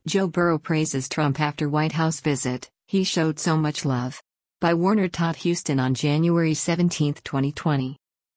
Joe Burrow praises Trump after White House visit, "He showed so much love." By Warner Todd Houston on January 17, 2020.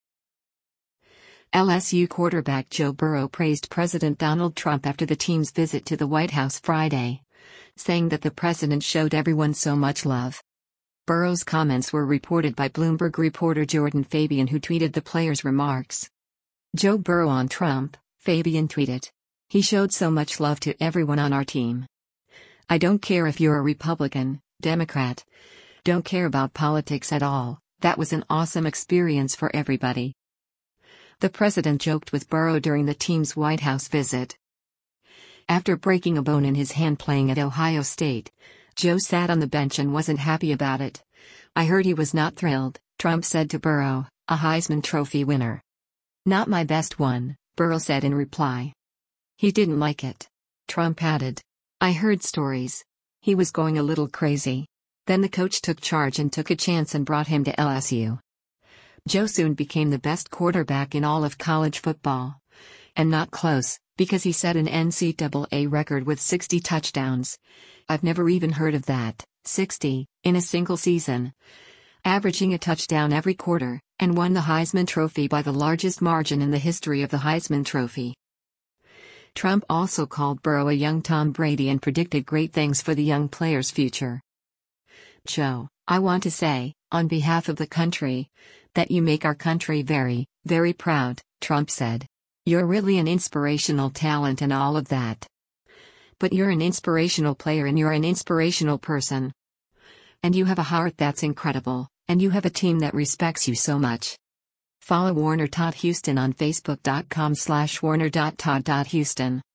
LSU quarterback Joe Burrow praised President Donald Trump after the team's visit to the White House Friday, saying that the president showed everyone so much love. Burrow's comments were reported by Bloomberg reporter Jordan Fabian, who tweeted the player's remarks. Joe Burrow on Trump, Fabian tweeted. "He showed so much love to everyone on our team. I don't care if you're a Republican, Democrat. Don't care about politics at all. That was an awesome experience for everybody." The president joked with Burrow during the team's White House visit. After breaking a bone in his hand playing at Ohio State, Joe sat on the bench and wasn't happy about it. "I heard he was not thrilled," Trump said to Burrow, a Heisman Trophy winner. "Not my best one," Burrow said in reply. "He didn't like it." Trump added. "I heard stories. He was going a little crazy. Then the coach took charge and took a chance and brought him to LSU." Joe soon became the best quarterback in all of college football. And not close, because he set an NCAA record with 60 touchdowns. I've never even heard of that, 60, in a single season. Averaging a touchdown every quarter, and won the Heisman Trophy by the largest margin in the history of the Heisman Trophy. Trump also called Burrow a young Tom Brady and predicted great things for the young player's future. "Joe, I want to say, on behalf of the country, that you make our country very, very proud," Trump said. "You're really an inspirational talent and all of that. But you're an inspirational player and you're an inspirational person. And you have a heart that's incredible, and you have a team that respects you so much." Follow Warner Todd Houston on Facebook.com/warner.todd.houston.